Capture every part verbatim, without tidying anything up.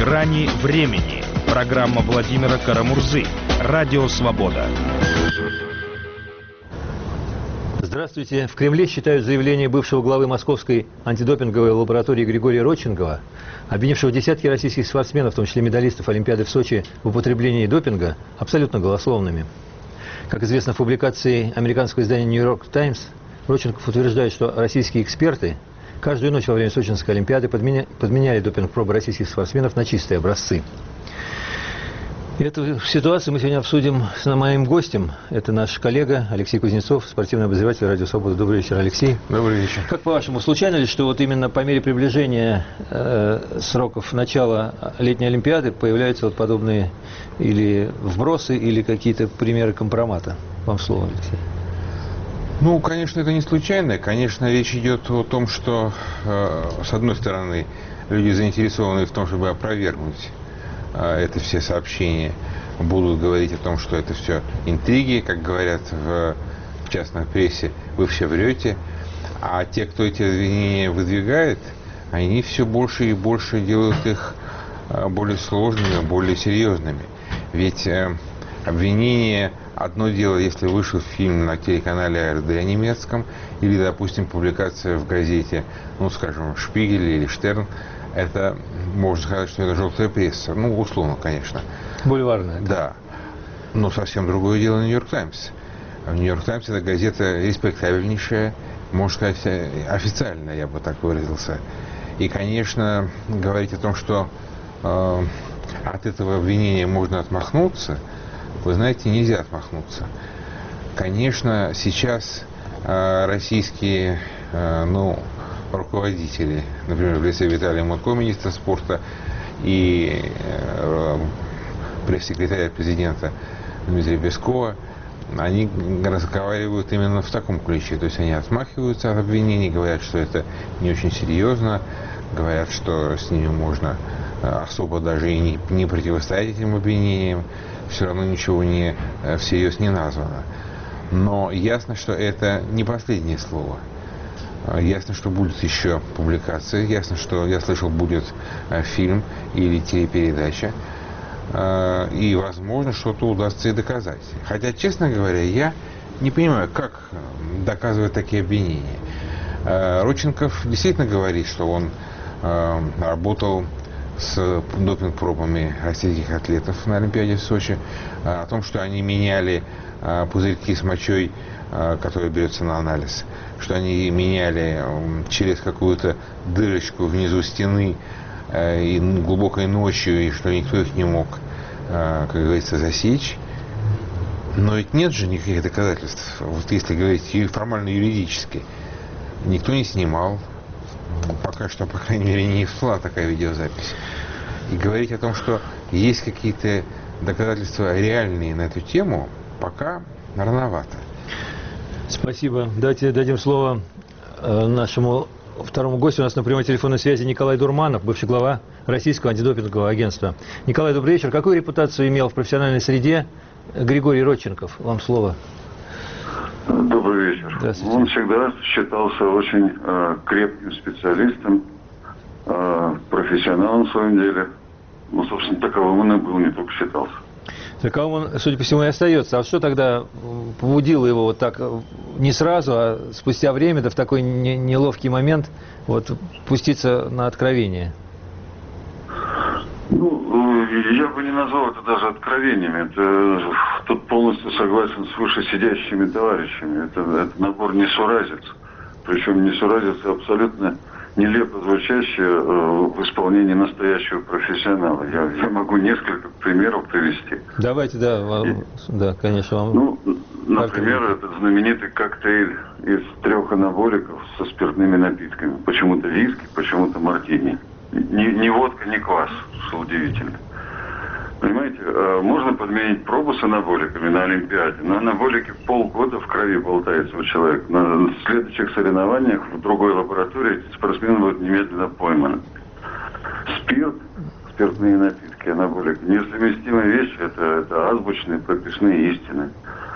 Грани времени. Программа Владимира Карамурзы. Радио «Свобода». Здравствуйте. В Кремле считают заявление бывшего главы Московской антидопинговой лаборатории Григория Родченкова, обвинившего десятки российских спортсменов, в том числе медалистов Олимпиады в Сочи, в употреблении допинга, абсолютно голословными. Как известно, в публикации американского издания «Нью-Йорк Таймс» Родченков утверждает, что российские эксперты каждую ночь во время Сочинской Олимпиады подменя... подменяли допинг-пробы российских спортсменов на чистые образцы. Эту ситуацию мы сегодня обсудим с моим гостем. Это наш коллега Алексей Кузнецов, спортивный обозреватель «Радио Свобода». Добрый вечер, Алексей. Добрый вечер. Как по-вашему, случайно ли, что вот именно по мере приближения э, сроков начала летней Олимпиады появляются вот подобные или вбросы, или какие-то примеры компромата? Вам слово, Алексей. Ну, конечно, это не случайно. Конечно, речь идет о том, что, э, с одной стороны, люди заинтересованы в том, чтобы опровергнуть это все сообщения, будут говорить о том, что это все интриги, как говорят в частной прессе, вы все врете. А те, кто эти обвинения выдвигает, они все больше и больше делают их более сложными, более серьезными. Ведь обвинение одно дело, если вышел фильм на телеканале эй эр дэ немецком, или, допустим, публикация в газете, ну, скажем, «Шпигель» или «Штерн», это, можно сказать, что это желтая пресса. Ну, условно, конечно. Бульварная. Да. Но совсем другое дело «Нью-Йорк Таймс». «Нью-Йорк Таймс» — это газета респектабельнейшая, можно сказать, официальная, я бы так выразился. И, конечно, говорить о том, что э, от этого обвинения можно отмахнуться, вы знаете, нельзя отмахнуться. Конечно, сейчас э, российские, э, ну, руководители, например, в лице Виталия Мутко, министра спорта, и э, пресс-секретаря президента Дмитрия Пескова, они разговаривают именно в таком ключе. То есть они отмахиваются от обвинений, говорят, что это не очень серьезно, говорят, что с ними можно особо даже и не, не противостоять этим обвинениям, все равно ничего не, всерьез не названо. Но ясно, что это не последнее слово. Ясно, что будут еще публикации, ясно, что, я слышал, будет э, фильм или телепередача, э, и, возможно, что-то удастся и доказать. Хотя, честно говоря, я не понимаю, как доказывать такие обвинения. Э, Родченков действительно говорит, что он э, работал с допинг-пробами российских атлетов на Олимпиаде в Сочи, э, о том, что они меняли э, пузырьки с мочой, э, которые берется на анализ, что они меняли через какую-то дырочку внизу стены э, и глубокой ночью, и что никто их не мог, э, как говорится, засечь. Но ведь нет же никаких доказательств, вот если говорить формально юридически. Никто не снимал, пока что, по крайней мере, не всплыла такая видеозапись. И говорить о том, что есть какие-то доказательства реальные на эту тему, пока рановато. Спасибо. Давайте дадим слово э, нашему второму гостю. У нас на прямой телефонной связи Николай Дурманов, бывший глава Российского антидопингового агентства. Николай, добрый вечер. Какую репутацию имел в профессиональной среде Григорий Родченков? Вам слово. Добрый вечер. Он всегда считался очень э, крепким специалистом, э, профессионалом в своем деле. Ну, собственно, таковым он и был, не только считался. Таковым он, судя по всему, и остается. А что тогда побудило его вот так, не сразу, а спустя время, да в такой не, неловкий момент, вот пуститься на откровение? Ну, я бы не назвал это даже откровениями. Это, тут полностью согласен с вышесидящими товарищами. Это, это набор несуразиц. Причем несуразицы абсолютно нелепо звучащие э, в исполнении настоящего профессионала. Я, я могу несколько примеров привести. Давайте, да, вам, И, да, конечно. Вам... Ну, например, этот знаменитый коктейль из трех анаболиков со спиртными напитками. Почему-то виски, почему-то мартини. Ни, ни водка, ни квас, что удивительно. Понимаете, можно подменить пробу с анаболиками на Олимпиаде. На анаболике полгода в крови болтается у человека. На следующих соревнованиях в другой лаборатории спортсмен будет немедленно пойман. Спирт, спиртные напитки, анаболик, несовместимые вещи, это, это азбучные, прописные истины.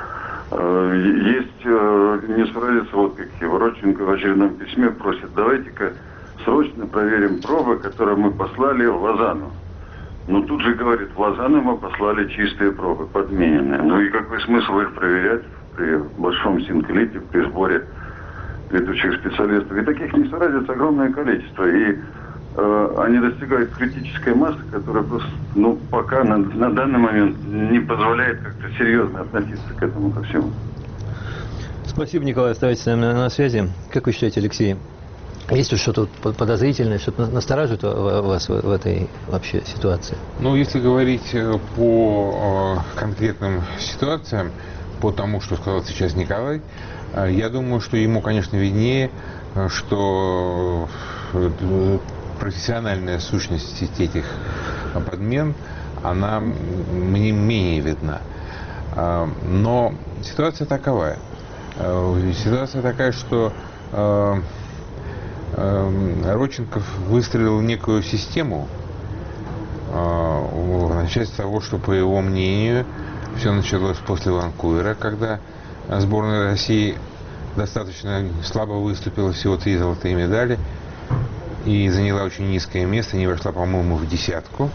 Есть несуразицы вот какие. Родченков в очередном письме просит, давайте-ка срочно проверим пробы, которые мы послали в Лозанну. Ну, тут же, говорит, в Лозанну мы послали чистые пробы, подмененные. Ну и какой смысл их проверять при большом синклите, при сборе ведущих специалистов? И таких несоразиц огромное количество. И э, они достигают критической массы, которая просто, ну, пока на, на данный момент не позволяет как-то серьезно относиться к этому ко всему. Спасибо, Николай, оставайтесь с нами на, на связи. Как вы считаете, Алексей? Есть тут что-то подозрительное, что-то настораживает вас в, в этой вообще ситуации? Ну, если говорить по э, конкретным ситуациям, по тому, что сказал сейчас Николай, э, я думаю, что ему, конечно, виднее, э, что э, профессиональная сущность этих подмен, она мне менее видна. Э, но ситуация таковая. Э, ситуация такая, что э, Родченков выстроил некую систему, начать с того, что, по его мнению, все началось после Ванкувера, когда сборная России достаточно слабо выступила, всего три золотые медали, и заняла очень низкое место, не вошла, по-моему, в десятку.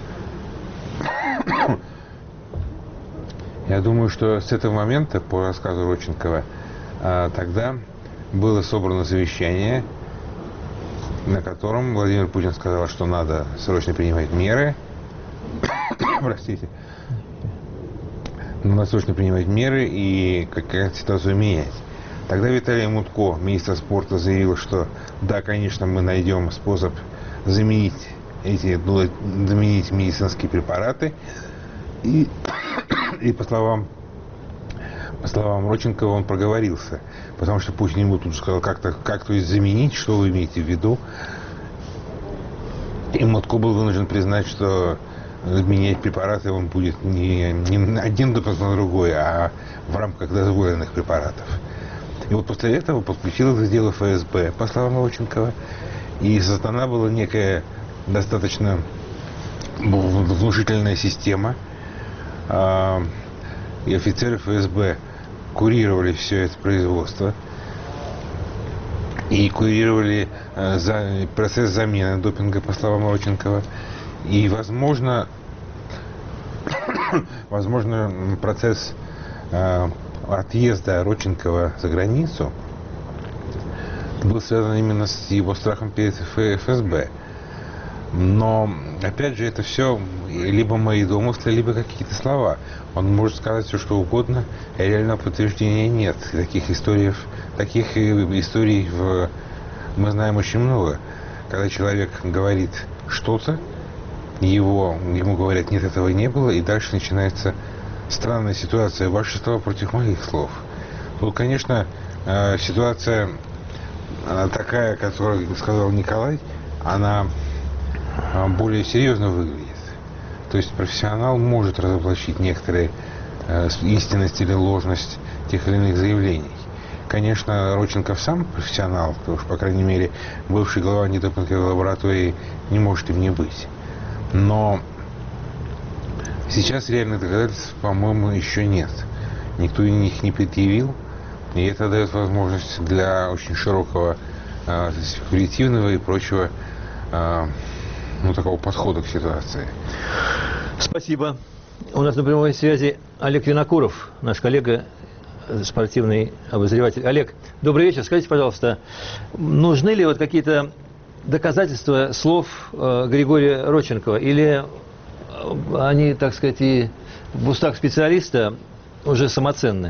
Я думаю, что с этого момента, по рассказу Родченкова, тогда было собрано совещание, на котором Владимир Путин сказал, что надо срочно принимать меры. Простите. Надо срочно принимать меры и как-то ситуацию менять. Тогда Виталий Мутко, министр спорта, заявил, что да, конечно, мы найдем способ заменить эти, заменить медицинские препараты. И, и по словам По словам Родченкова, он проговорился, потому что Путин ему тут сказал, как-то, как то есть заменить, что вы имеете в виду. И Мутко был вынужден признать, что менять препараты он будет не, не один допуск на другой, а в рамках дозволенных препаратов. И вот после этого подключилось это дело эф эс бэ, по словам Родченкова, и создана была некая достаточно внушительная система, и офицеры эф эс бэ курировали все это производство и курировали э, за, процесс замены допинга, по словам Родченкова. И, возможно, возможно процесс э, отъезда Родченкова за границу был связан именно с его страхом перед эф эс бэ. Но, опять же, это все либо мои домыслы, либо какие-то слова. Он может сказать все, что угодно, и реального подтверждения нет. И таких историй, таких историй в... мы знаем очень много. Когда человек говорит что-то, его, ему говорят, нет, этого не было, и дальше начинается странная ситуация. Ваши слова против моих слов. Тут, конечно, ситуация такая, которую сказал Николай, она более серьезно выглядит. То есть профессионал может разоблачить некоторые э, истинность или ложность тех или иных заявлений. Конечно, Родченков сам профессионал, потому что, по крайней мере, бывший глава антидопинговой лаборатории не может им не быть. Но сейчас реальных доказательств, по-моему, еще нет. Никто их не предъявил, и это дает возможность для очень широкого э, спекулятивного и прочего э, ну, такого подхода к ситуации. Спасибо. У нас на прямой связи Олег Винокуров, наш коллега, спортивный обозреватель. Олег, добрый вечер. Скажите, пожалуйста, нужны ли вот какие-то доказательства слов э, Григория Родченкова, или они, так сказать, и в устах специалиста уже самоценны?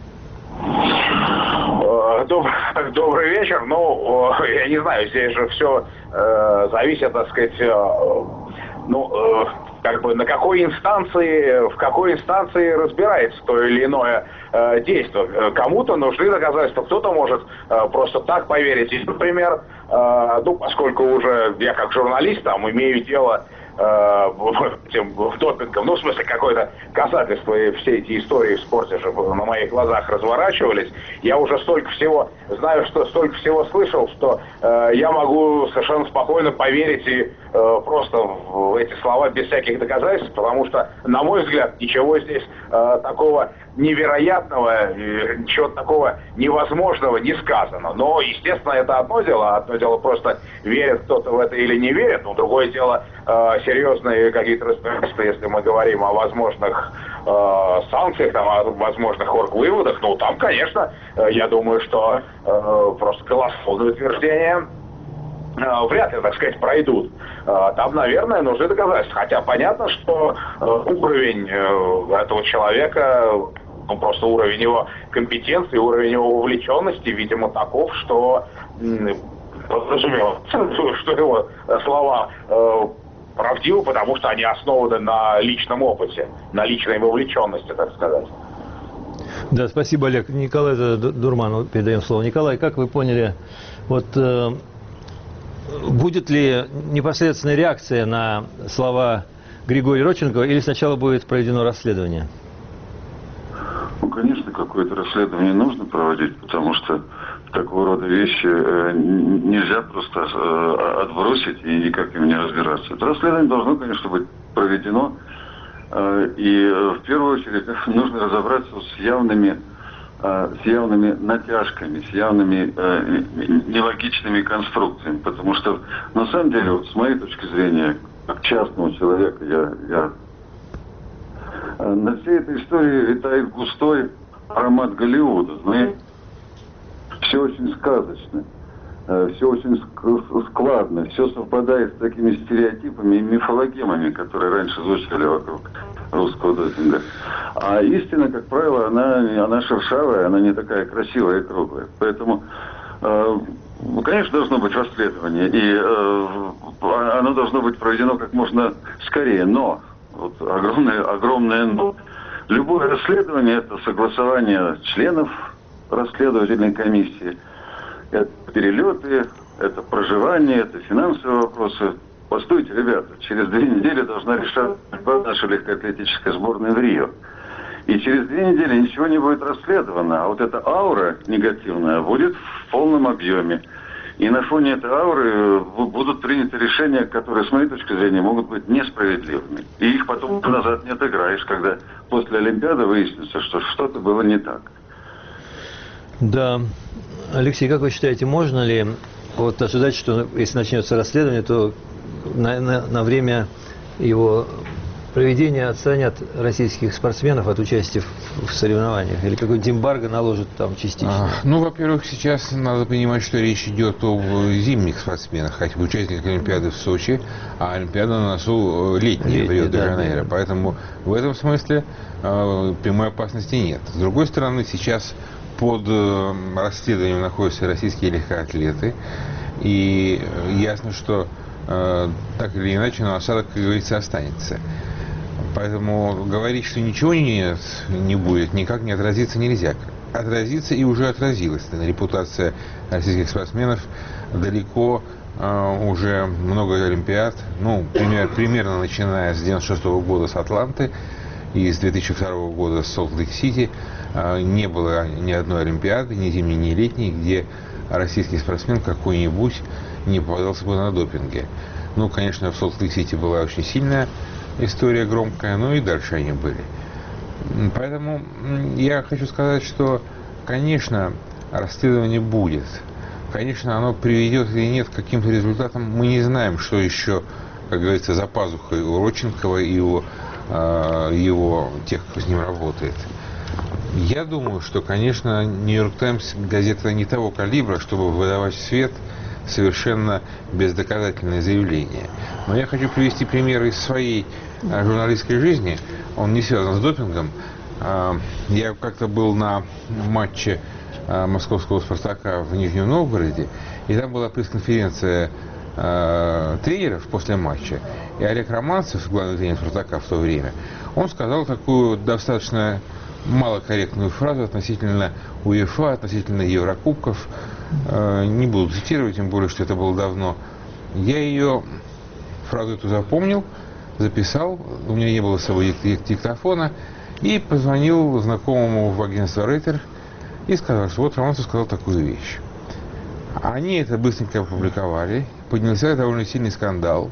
Добрый, добрый вечер. Ну, я не знаю, здесь же все э, зависит, так сказать, э, ну, э, как бы на какой инстанции, в какой инстанции разбирается то или иное э, действие. Кому-то нужны доказательства, кто-то может э, просто так поверить. И, например, э, ну, поскольку уже я как журналист там имею дело этим допингом, ну, в смысле, какое-то касательство, и все эти истории в спорте же на моих глазах разворачивались, я уже столько всего знаю, что столько всего слышал, что э, я могу совершенно спокойно поверить и э, просто в эти слова без всяких доказательств, потому что, на мой взгляд, ничего здесь э, такого невероятного, э, ничего такого невозможного не сказано. Но, естественно, это одно дело. Одно дело просто верит кто-то в это или не верит. Но другое дело э, серьезные какие-то разбирательства, если мы говорим о возможных э, санкциях, там, о возможных оргвыводах. Ну, там, конечно, э, я думаю, что э, просто голословные утверждения вряд ли, так сказать, пройдут. Там, наверное, нужны доказательства. Хотя понятно, что уровень этого человека, ну, просто уровень его компетенции, уровень его вовлеченности, видимо, таков, что подразумевается, что его слова правдивы, потому что они основаны на личном опыте, на личной вовлеченности, так сказать. Да, спасибо, Олег. Николай Дурманову передаем слово. Николай, как вы поняли, вот... будет ли непосредственная реакция на слова Григория Родченкова, или сначала будет проведено расследование? Ну, конечно, какое-то расследование нужно проводить, потому что такого рода вещи э, нельзя просто э, отбросить и никак им не разбираться. Это расследование должно, конечно, быть проведено. Э, и э, в первую очередь нужно разобраться с явными с явными натяжками, с явными э, нелогичными конструкциями. Потому что, на самом деле, вот, с моей точки зрения, как частного человека, я, я... Э, на всей этой истории витает густой аромат Голливуда. Знаете? Все очень сказочно, э, все очень складно, все совпадает с такими стереотипами и мифологемами, которые раньше звучали вокруг русского допинга. А истина, как правило, она, она шершавая, она не такая красивая и круглая. Поэтому, э, конечно, должно быть расследование, и э, оно должно быть проведено как можно скорее. Но, вот огромное, огромное но. Любое расследование – это согласование членов расследовательной комиссии, это перелеты, это проживание, это финансовые вопросы. Постойте, ребята, через две недели должна решаться наша легкоатлетическая сборная в Рио. И через две недели ничего не будет расследовано, а вот эта аура негативная будет в полном объеме. И на фоне этой ауры будут приняты решения, которые, с моей точки зрения, могут быть несправедливыми. И их потом назад не отыграешь, когда после Олимпиады выяснится, что что-то было не так. Да. Алексей, как вы считаете, можно ли вот ожидать, что если начнется расследование, то на, на, на время его проведения отстранят российских спортсменов от участия в, в соревнованиях? Или какой-то эмбарго наложат там частично? А, ну, во-первых, сейчас надо понимать, что речь идет о зимних спортсменах, хотя бы участниках Олимпиады в Сочи, а Олимпиада на носу летняя в Рио-де-Жанейро. Да, поэтому в этом смысле э, прямой опасности нет. С другой стороны, сейчас под э, расследованием находятся российские легкоатлеты, и э, ясно, что э, так или иначе, но осадок, как говорится, останется. Поэтому говорить, что ничего нет, не будет, никак не отразиться нельзя. Отразится и уже отразилась. Репутация российских спортсменов далеко э, уже много олимпиад, ну, пример, примерно начиная с девяносто шестого года с Атланты и с две тысячи второго года с Солт-Лейк-Сити э, не было ни одной олимпиады, ни зимней, ни летней, где российский спортсмен какой-нибудь не попадался бы на допинге. Ну, конечно, в Солт-Лейк-Сити была очень сильная история, громкая, ну и дальше они были. Поэтому я хочу сказать, что, конечно, расследование будет. Конечно, оно приведет или нет к каким-то результатам. Мы не знаем, что еще, как говорится, за пазухой у Родченкова и у э, его, тех, кто с ним работает. Я думаю, что, конечно, «Нью-Йорк Таймс» газета не того калибра, чтобы выдавать в свет совершенно бездоказательное заявление. Но я хочу привести пример из своей а, журналистской жизни. Он не связан с допингом. А, я как-то был на матче а, московского «Спартака» в Нижнем Новгороде, и там была пресс-конференция а, тренеров после матча. И Олег Романцев, главный тренер «Спартака» в то время, он сказал такую достаточно малокорректную фразу относительно УЕФА, относительно Еврокубков. Не буду цитировать, тем более, что это было давно. Я ее, фразу эту запомнил, записал, у меня не было с собой диктофона, и позвонил знакомому в агентство Рейтер и сказал, что вот Романцев сказал такую вещь. Они это быстренько опубликовали, поднялся довольно сильный скандал,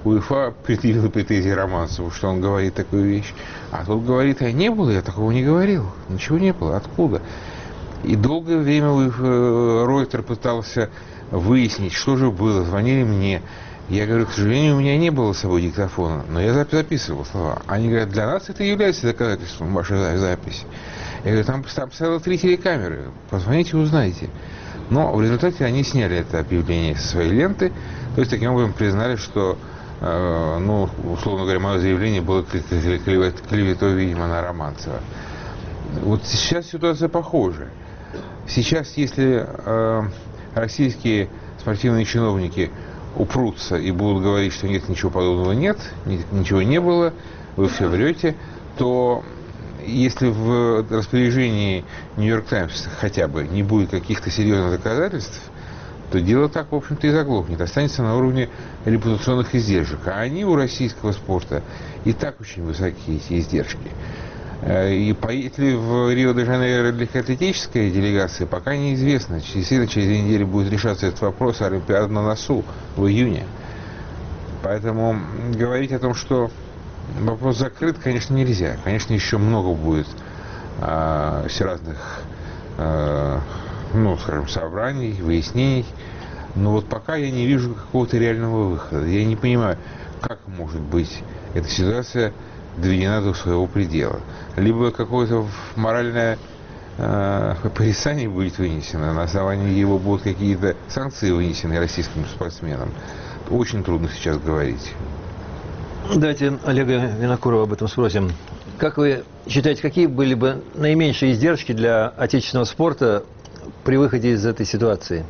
УЕФА предъявила претензии Романцеву, что он говорит такую вещь. А тут говорит, а не было, я такого не говорил. Ничего не было. Откуда? И долгое время Ройтер пытался выяснить, что же было. Звонили мне. Я говорю, к сожалению, у меня не было с собой диктофона, но я записывал слова. Они говорят, для нас это является доказательством вашей записи. Я говорю, там, там стояло три телекамеры. Позвоните, узнайте. Но в результате они сняли это объявление со своей ленты. То есть, таким образом, признали, что, э, ну, условно говоря, мое заявление было клеветой, видимо, на Романцева. Вот сейчас ситуация похожая. Сейчас, если э, российские спортивные чиновники упрутся и будут говорить, что нет, ничего подобного нет, ничего не было, вы все врете, то если в распоряжении Нью-Йорк Таймс хотя бы не будет каких-то серьезных доказательств, то дело так, в общем-то, и заглохнет. Останется на уровне репутационных издержек. А они у российского спорта и так очень высокие, эти издержки. И поедет ли в Рио-де-Жанейро легкоатлетическая делегация, пока неизвестно. Действительно, через две недели будет решаться этот вопрос, а Олимпиада на носу в июне. Поэтому говорить о том, что вопрос закрыт, конечно, нельзя. Конечно, еще много будет а, разных, а, ну, скажем, собраний, выяснений. Но вот пока я не вижу какого-то реального выхода. Я не понимаю, как может быть эта ситуация доведена до своего предела. Либо какое-то моральное э, порицание будет вынесено, на основании его будут какие-то санкции вынесены российским спортсменам. Очень трудно сейчас говорить. Давайте Олега Винокурова об этом спросим. Как вы считаете, какие были бы наименьшие издержки для отечественного спорта при выходе из этой ситуации?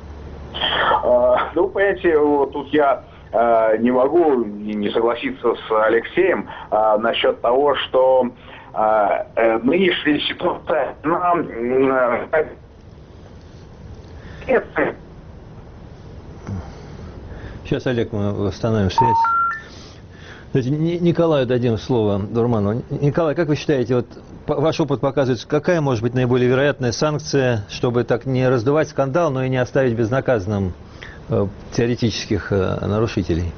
А, ну, понимаете, вот тут я а, не могу не согласиться с Алексеем а, насчет того, что а, а, нынешняя ситуация нам... А, Сейчас, Олег, мы восстановим связь. Николаю дадим слово, Дурманову. Николай, как вы считаете, вот ваш опыт показывает, какая может быть наиболее вероятная санкция, чтобы так не раздувать скандал, но и не оставить безнаказанным э, теоретических э, нарушителей?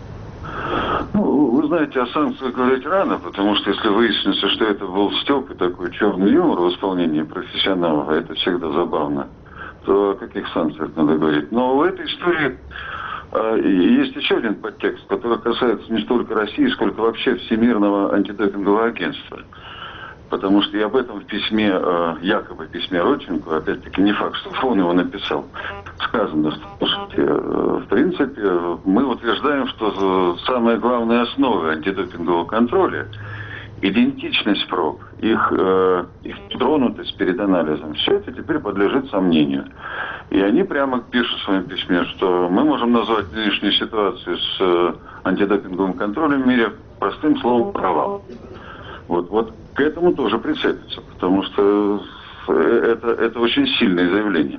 Ну, вы знаете, о санкциях говорить рано, потому что если выяснится, что это был стёб и такой черный юмор в исполнении профессионалов, а это всегда забавно, то о каких санкциях надо говорить? Но в этой истории есть еще один подтекст, который касается не столько России, сколько вообще Всемирного антидопингового агентства. Потому что и об этом в письме, якобы письме Родченко, опять-таки не факт, что он его написал, сказано, что, в принципе, мы утверждаем, что самая главная основа антидопингового контроля – идентичность проб, их, э, их тронутость перед анализом, все это теперь подлежит сомнению. И они прямо пишут в своем письме, что мы можем назвать нынешнюю ситуацию с э, антидопинговым контролем в мире простым словом «провал». Вот, вот к этому тоже прицепится, потому что это, это очень сильное заявление.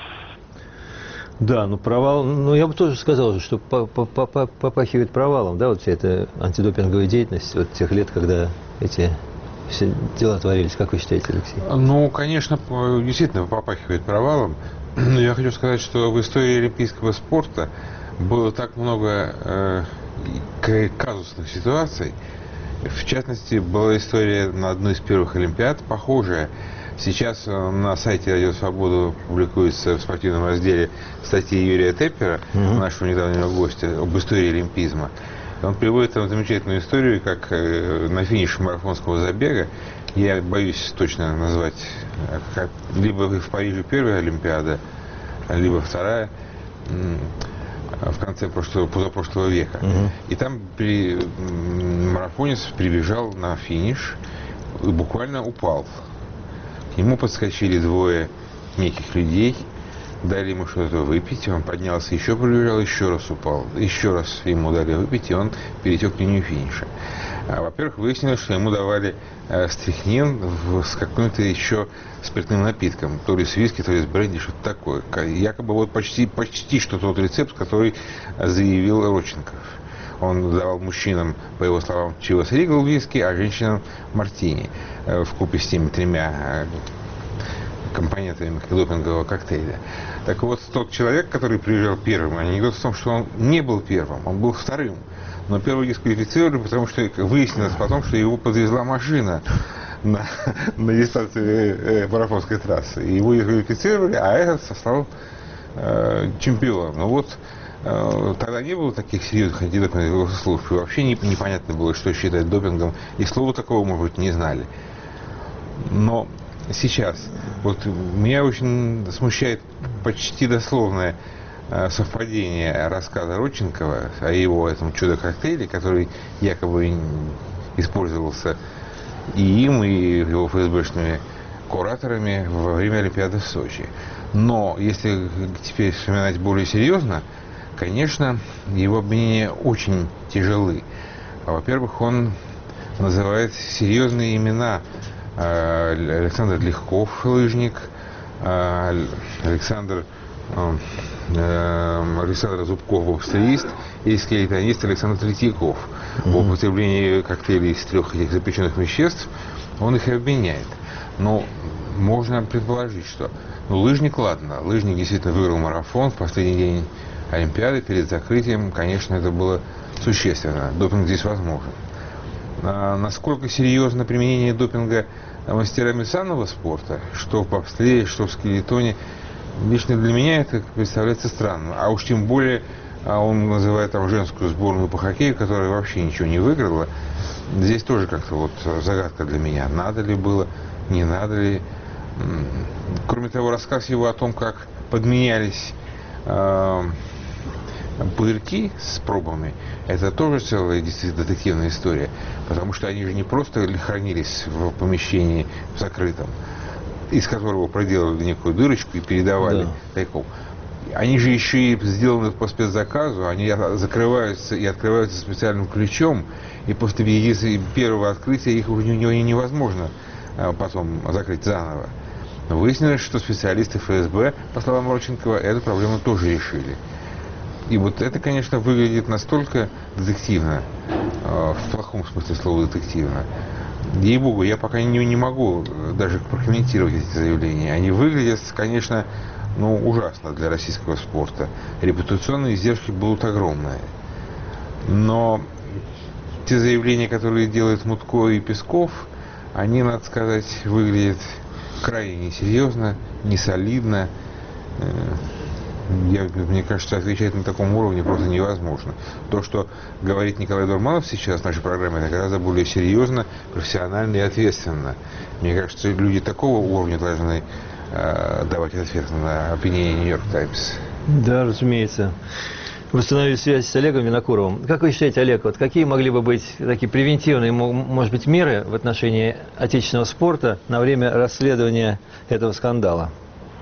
Да, ну провал, ну я бы тоже сказал, что попахивает провалом, да, вот вся эта антидопинговая деятельность вот тех лет, когда эти все дела творились. Как вы считаете, Алексей? Ну, конечно, действительно попахивает провалом. Но я хочу сказать, что в истории олимпийского спорта было так много э, казусных ситуаций. В частности, была история на одной из первых Олимпиад, похожая. Сейчас на сайте «Радио Свобода» публикуется в спортивном разделе статьи Юрия Теппера, mm-hmm. нашего недавнего гостя, об истории олимпизма. Он приводит там замечательную историю, как на финише марафонского забега, я боюсь точно назвать, как, либо в Париже первая Олимпиада, либо вторая, в конце прошлого, позапрошлого века. Mm-hmm. И там при, марафонец прибежал на финиш и буквально упал. К нему подскочили двое неких людей, дали ему что-то выпить, он поднялся, еще пробежал, еще раз упал, еще раз ему дали выпить, и он перетек линию финиша. Во-первых, выяснилось, что ему давали э, стрихнин в, с каким-то еще спиртным напитком, то ли с виски, то ли с бренди, что-то такое. Якобы вот почти, почти что тот рецепт, который заявил Родченко. Он давал мужчинам, по его словам, Chivas Regal виски, а женщинам мартини, вкупе с теми тремя компонентами допингового коктейля. Так вот, тот человек, который приезжал первым, анекдот в том, что он не был первым, он был вторым. Но первого дисквалифицировали, потому что выяснилось потом, что его подвезла машина на, на дистанции э, марафонской трассы. И его дисквалифицировали, а этот стал э, чемпионом. Ну вот, э, тогда не было таких серьезных антидопинговых служб. И вообще не, непонятно было, что считать допингом. И слова такого, может быть, не знали. Но сейчас, вот меня очень смущает почти дословное совпадение рассказа Родченкова о его этом чудо-коктейле, который якобы использовался и им, и его эф эс бэшными кураторами во время Олимпиады в Сочи. Но если теперь вспоминать более серьезно, конечно, его обвинения очень тяжелы. Во-первых, он называет серьезные имена. Александр Легков, лыжник, Александр Александр Зубков, боксерист, и скелетонист Александр Третьяков. Mm-hmm. В употреблении коктейлей из трех этих запрещенных веществ он их и обвиняет. Но можно предположить, что ну, лыжник, ладно, лыжник действительно выиграл марафон в последний день Олимпиады, перед закрытием, конечно, это было существенно. Допинг здесь возможен. А насколько серьезно применение допинга мастерами санного спорта, что в бобслее, что в скелетоне, лично для меня это представляется странным. А уж тем более он называет там женскую сборную по хоккею, которая вообще ничего не выиграла. Здесь тоже как-то вот загадка для меня. Надо ли было, не надо ли. Кроме того, рассказ его о том, как подменялись э, пузырьки с пробами, это тоже целая действительно детективная история. Потому что они же не просто хранились в помещении в закрытом, из которого проделали некую дырочку и передавали да. тайком. Они же еще и сделаны по спецзаказу, они закрываются и открываются специальным ключом, и после первого открытия их уже невозможно потом закрыть заново. Но выяснилось, что специалисты эф эс бэ, по словам Родченкова, эту проблему тоже решили. И вот это, конечно, выглядит настолько детективно, в плохом смысле слова детективно. Ей-богу, я пока не, не могу даже прокомментировать эти заявления. Они выглядят, конечно, ну, ужасно для российского спорта. Репутационные издержки будут огромные. Но те заявления, которые делают Мутко и Песков, они, надо сказать, выглядят крайне несерьезно, несолидно. Я, мне кажется, отвечать на таком уровне просто невозможно. То, что говорит Николай Дурманов сейчас в нашей программе, это гораздо более серьезно, профессионально и ответственно. Мне кажется, люди такого уровня должны э, давать ответ на обвинение Нью-Йорк Таймс. Да, разумеется. Восстановили связь с Олегом Винокуровым. Как вы считаете, Олег, вот какие могли бы быть такие превентивные, может быть, меры в отношении отечественного спорта на время расследования этого скандала?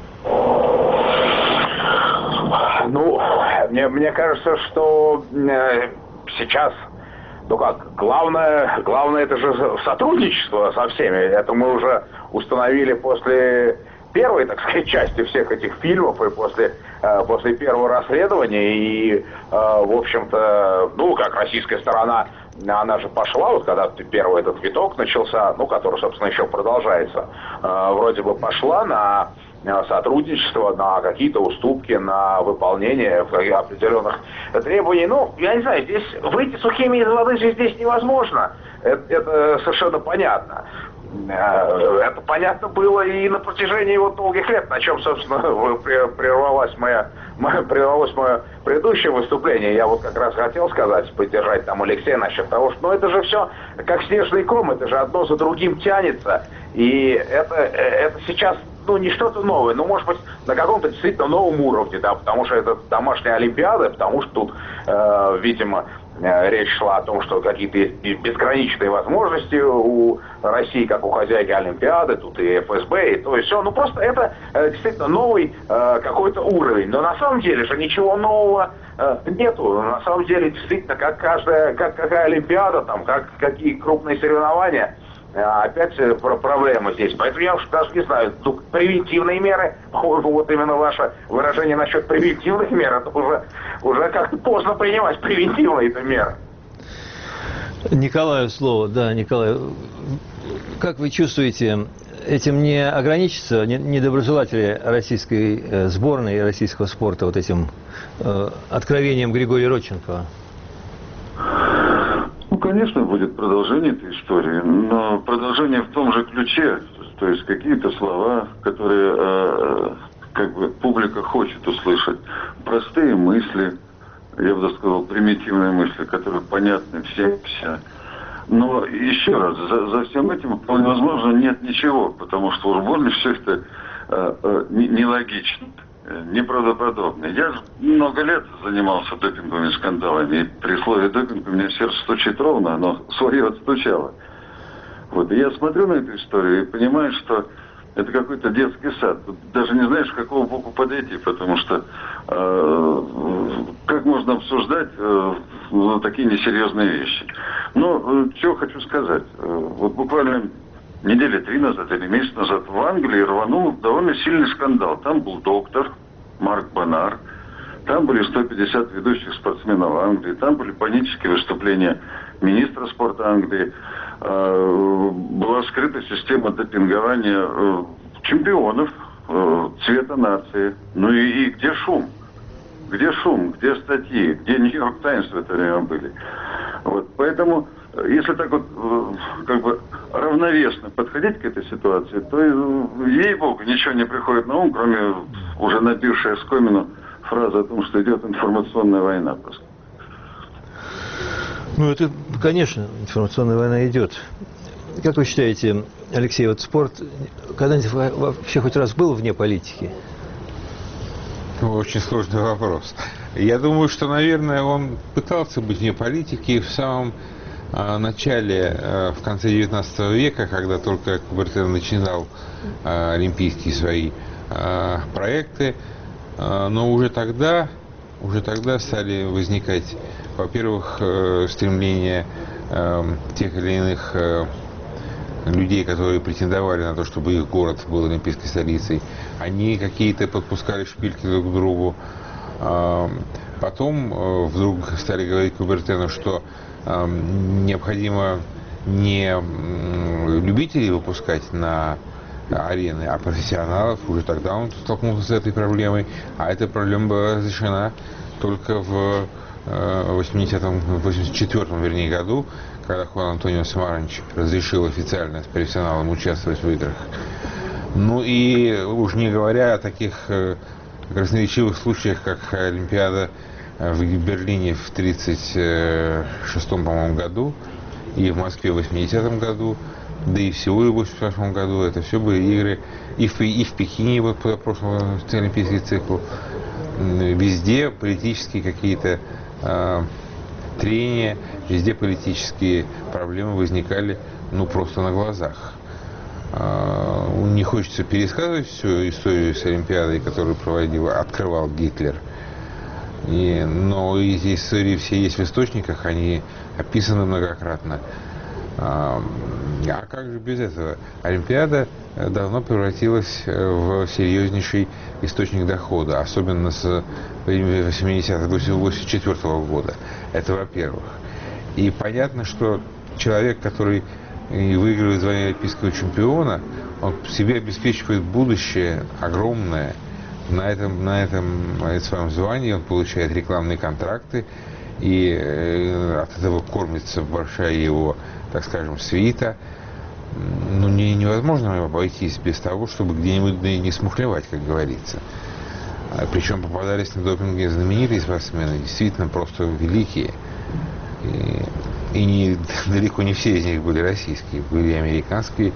Ну, мне, мне кажется, что э, сейчас, ну как, главное, главное это же сотрудничество со всеми. Это мы уже установили после первой, так сказать, части всех этих фильмов и после, э, после первого расследования. И, э, в общем-то, ну, как российская сторона, она же пошла, вот когда первый этот виток начался, ну, который, собственно, еще продолжается, э, вроде бы пошла на сотрудничество, на какие-то уступки, на выполнение определенных требований. Ну, я не знаю, здесь выйти сухими из воды же здесь невозможно. Это, это совершенно понятно. Это понятно было и на протяжении вот долгих лет, на чем, собственно, прервалось мое, прервалось мое предыдущее выступление. Я вот как раз хотел сказать, поддержать там Алексея насчет того, что ну, это же все как снежный ком, это же одно за другим тянется. И это, это сейчас ну, не что-то новое, но, может быть, на каком-то действительно новом уровне, да, потому что это домашняя Олимпиада, потому что тут, э, видимо, э, речь шла о том, что какие-то безграничные возможности у России, как у хозяйки Олимпиады, тут и эф эс бэ, и то, и все. Ну, просто это э, действительно новый э, какой-то уровень. Но на самом деле же ничего нового э, нету. На самом деле, действительно, как каждая, как какая Олимпиада, там, как какие крупные соревнования, опять проблема здесь. Поэтому я уж даже не знаю, ну, превентивные меры, вот именно ваше выражение насчет превентивных мер, это уже, уже как-то поздно принимать превентивные-то меры. Николаю слово, да, Николай. Как вы чувствуете этим не ограничатся недоброжелатели российской сборной и российского спорта вот этим э, откровением Григория Родченкова? Ну, конечно, будет продолжение этой истории, но продолжение в том же ключе, то есть какие-то слова, которые э, как бы публика хочет услышать, простые мысли, я бы даже сказал, примитивные мысли, которые понятны всем, вся. Но еще раз, за, за всем этим вполне возможно нет ничего, потому что у сборной все это э, э, нелогично, неправдоподобно. Я много лет занимался допинговыми скандалами, и при слове допинг у меня сердце стучит ровно, оно свое отстучало. Вот, и я смотрю на эту историю и понимаю, что это какой-то детский сад. Тут даже не знаешь, к какому боку подойти, потому что э, как можно обсуждать э, ну, такие несерьезные вещи. Но э, что хочу сказать. Э, вот буквально недели три назад или месяц назад в Англии рванул довольно сильный скандал. Там был доктор Марк Боннар, там были сто пятьдесят ведущих спортсменов Англии, там были панические выступления министра спорта Англии. Была скрыта система допингования чемпионов цвета нации. Ну и, и где шум? Где шум? Где статьи? Где Нью-Йорк Таймс в это время были? Вот, поэтому, если так вот как бы равновесно подходить к этой ситуации, то, ей-богу, ничего не приходит на ум, кроме уже набившей оскомину фразы о том, что идет информационная война просто. Ну, это, конечно, информационная война идет. Как вы считаете, Алексей, вот спорт когда-нибудь вообще хоть раз был вне политики? Очень сложный вопрос. Я думаю, что, наверное, он пытался быть вне политики в самом а, начале, а, в конце девятнадцатого века, когда только Кубертен начинал а, олимпийские свои а, проекты. А, но уже тогда, уже тогда стали возникать, во-первых, стремление э, тех или иных э, людей, которые претендовали на то, чтобы их город был олимпийской столицей. Они какие-то подпускали шпильки друг к другу. Э, потом э, вдруг стали говорить Кубертену, что э, необходимо не э, любителей выпускать на арены, а профессионалов. Уже тогда он столкнулся с этой проблемой. А эта проблема была разрешена только в восьмидесятом, восемьдесят четвёртом, вернее, году, когда Хуан Антонио Самаранч разрешил официально с профессионалом участвовать в играх. Ну и уж не говоря о таких красноречивых случаях, как Олимпиада в Берлине в тридцать шестом, по-моему, году и в Москве в восьмидесятом году, да и в Сеуле в восемьдесят восьмом году. Это все были игры и в, и в Пекине, вот по прошлому олимпийский цикл. Везде политические какие-то э, трения, везде политические проблемы возникали, ну, просто на глазах. Э, не хочется пересказывать всю историю с Олимпиадой, которую проводил, открывал Гитлер. И, но эти истории все есть в источниках, они описаны многократно. А как же без этого? Олимпиада давно превратилась в серьезнейший источник дохода, особенно с восьмидесятого, восемьдесят четвёртого года. Это во-первых. И понятно, что человек, который выигрывает звание олимпийского чемпиона, он себе обеспечивает будущее огромное. На этом, на этом своем звании он получает рекламные контракты, и от этого кормится большая его, так скажем, свита. Ну, не, невозможно обойтись без того, чтобы где-нибудь не смухлевать, как говорится. Причем попадались на допинге знаменитые спортсмены, действительно просто великие. И, и не, далеко не все из них были российские, были американские.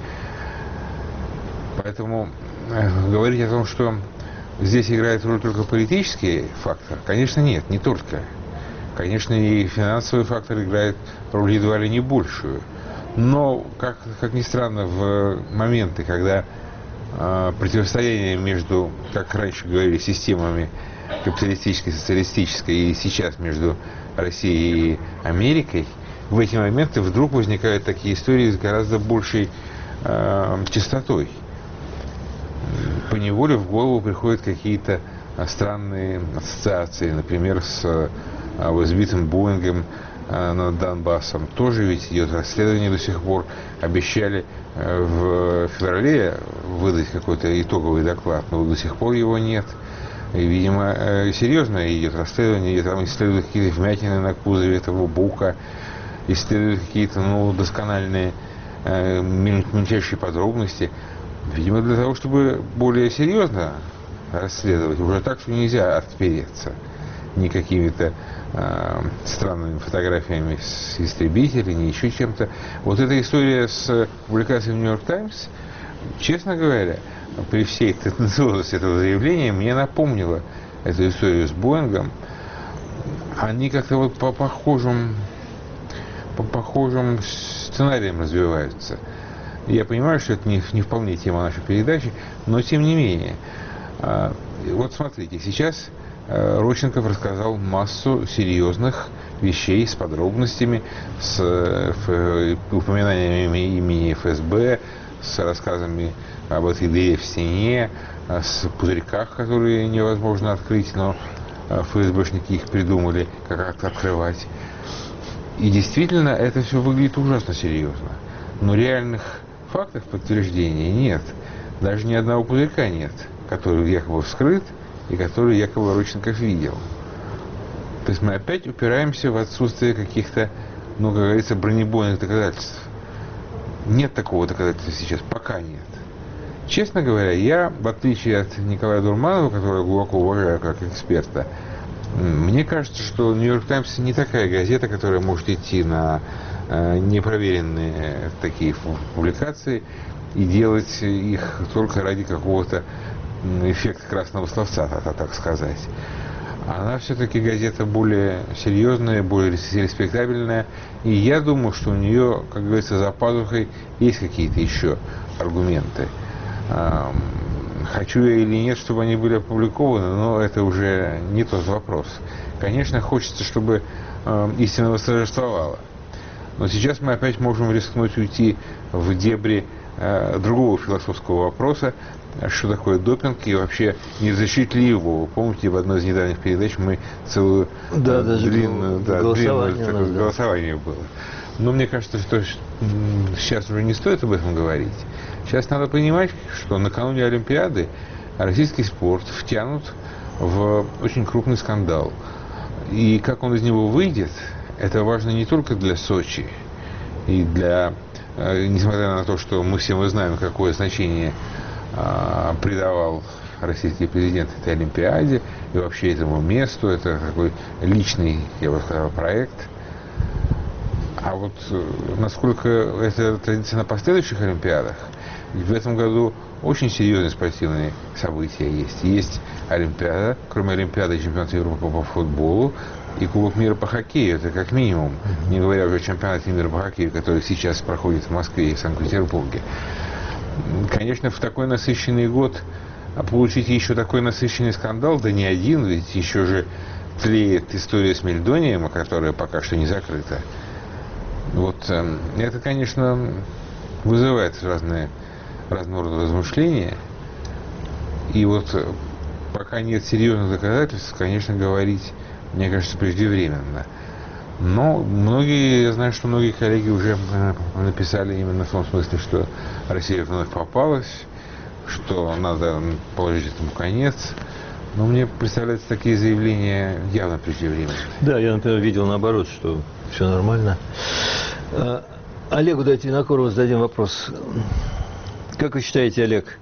Поэтому э, говорить о том, что здесь играет роль только политический фактор, конечно, нет, не только. Конечно, и финансовый фактор играет роль едва ли не большую. Но, как, как ни странно, в моменты, когда э, противостояние между, как раньше говорили, системами капиталистической, социалистической, и сейчас между Россией и Америкой, в эти моменты вдруг возникают такие истории с гораздо большей э, частотой. Поневоле в голову приходят какие-то странные ассоциации, например, с э, избитым Боингом над Донбассом. Тоже ведь идет расследование до сих пор. Обещали в феврале выдать какой-то итоговый доклад, но до сих пор его нет. И, видимо, серьезно идет расследование, и там исследуют какие-то вмятины на кузове этого бука, исследуют какие-то, ну, доскональные, мельчайшие подробности. Видимо, для того, чтобы более серьезно расследовать. Уже так, что нельзя отпереться ни какими-то э, странными фотографиями с истребителей, ни еще чем-то. Вот эта история с публикацией в «Нью-Йорк Таймс», честно говоря, при всей тенденциозности этого заявления, мне напомнила эту историю с Боингом. Они как-то вот по похожим, по похожим сценариям развиваются. Я понимаю, что это не, не вполне тема нашей передачи, но тем не менее. А, вот смотрите, сейчас а, Родченков рассказал массу серьезных вещей с подробностями, с ф, упоминаниями имени эф эс бэ, с рассказами об этой дыре в стене, с пузырьках, которые невозможно открыть, но эф эс бэшники их придумали, как открывать. И действительно, это все выглядит ужасно серьезно. Но реальных фактов подтверждения нет. Даже ни одного пузырька нет, который якобы вскрыт и который якобы Родченков видел. То есть мы опять упираемся в отсутствие каких-то, ну, как говорится, бронебойных доказательств. Нет такого доказательства сейчас, пока нет. Честно говоря, я, в отличие от Николая Дурманова, которого я глубоко уважаю как эксперта, мне кажется, что «Нью-Йорк Таймс» не такая газета, которая может идти на э, непроверенные такие публикации и делать их только ради какого-то эффекта красного словца, так сказать. Она все-таки газета более серьезная, более респектабельная. И я думаю, что у нее, как говорится, за пазухой есть какие-то еще аргументы. Хочу я или нет, чтобы они были опубликованы, но это уже не тот вопрос. Конечно, хочется, чтобы истина восторжествовала. Но сейчас мы опять можем рискнуть уйти в дебри другого философского вопроса, что такое допинг и вообще не разрешить ли его. Вы помните, в одной из недавних передач мы целую да, даже длинную, да, голосование, длинную, такое, нас, да. голосование было. Но мне кажется, что сейчас уже не стоит об этом говорить. Сейчас надо понимать, что накануне Олимпиады российский спорт втянут в очень крупный скандал. И как он из него выйдет, это важно не только для Сочи и для... Несмотря на то, что мы все мы знаем, какое значение а, придавал российский президент этой Олимпиаде и вообще этому месту, это такой личный, я бы сказал, проект. А вот насколько это традиция на последующих Олимпиадах, в этом году очень серьезные спортивные события есть. Есть Олимпиада, кроме Олимпиады, чемпионат Европы по футболу и Кубок мира по хоккею, это как минимум, не говоря уже о чемпионате мира по хоккею, который сейчас проходит в Москве и в Санкт-Петербурге. Конечно, в такой насыщенный год получить еще такой насыщенный скандал, да не один, ведь еще же тлеет история с Мельдонием, которая пока что не закрыта. Вот это, конечно, вызывает разные, разного рода размышления. И вот пока нет серьезных доказательств, конечно, говорить, мне кажется, преждевременно. Но многие, я знаю, что многие коллеги уже написали именно в том смысле, что Россия вновь попалась, что надо положить этому конец. Но мне представляются такие заявления явно преждевременные. Да, я, например, видел наоборот, что все нормально. Олегу дайте Винокурову зададим вопрос. Как вы считаете, Олег,